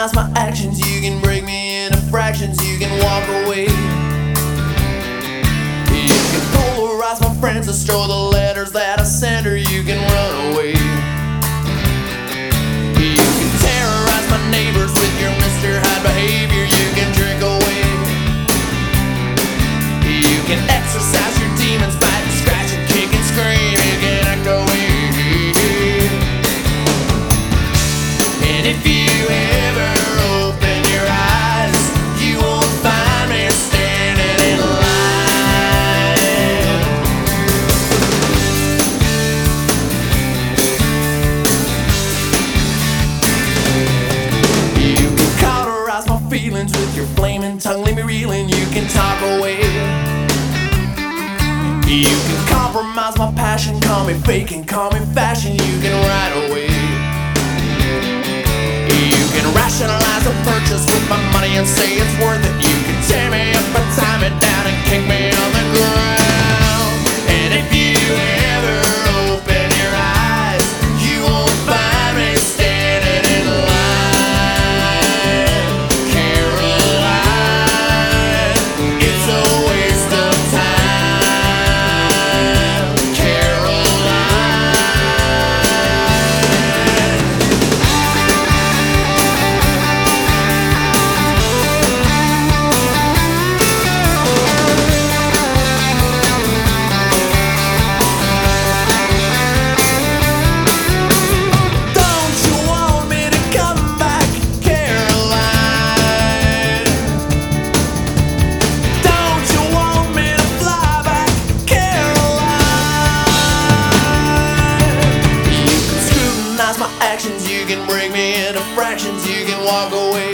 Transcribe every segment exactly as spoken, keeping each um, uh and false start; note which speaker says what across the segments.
Speaker 1: compromise my actions, you can break me into fractions, you can walk away. You can polarize my friends and store the letters that I send her, you can run away. You can terrorize my neighbors with your Mister Hyde behavior, you can drink away. You can exercise your demons, fight and scratch and kick and scream, you can act away. And if you ever open your eyes, you won't find me standing in line. You can cauterize my feelings with your flaming tongue, leave me reeling, you can talk away. You can compromise my passion, call me fake and call me fashion, you can ride away. You can rationalize the purchase with my money and say it's worth it. You can tear me up and tie me down and kick me on the ground. And if you ever open your eyes, you won't find me standing in line. Caroline, it's a waste of time. Caroline. Don't you want me to come back, Caroline? Don't you want me to fly back, Caroline? You can scrutinize my actions, you can break me into fractions, you can walk away.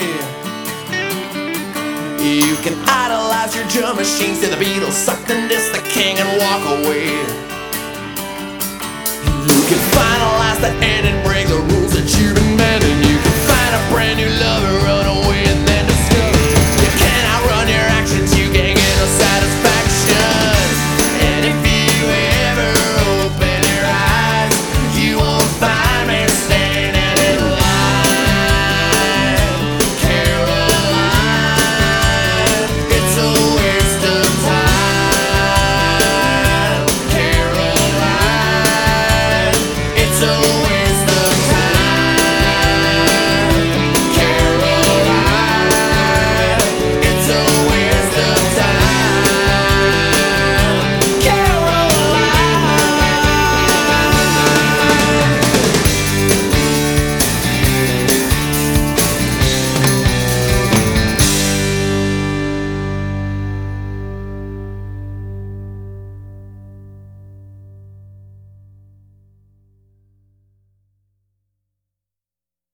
Speaker 1: You can idolize your drum machines to the Beatles, suck and diss the king and walk away. You can finalize the end and break the rules that you've been bending. You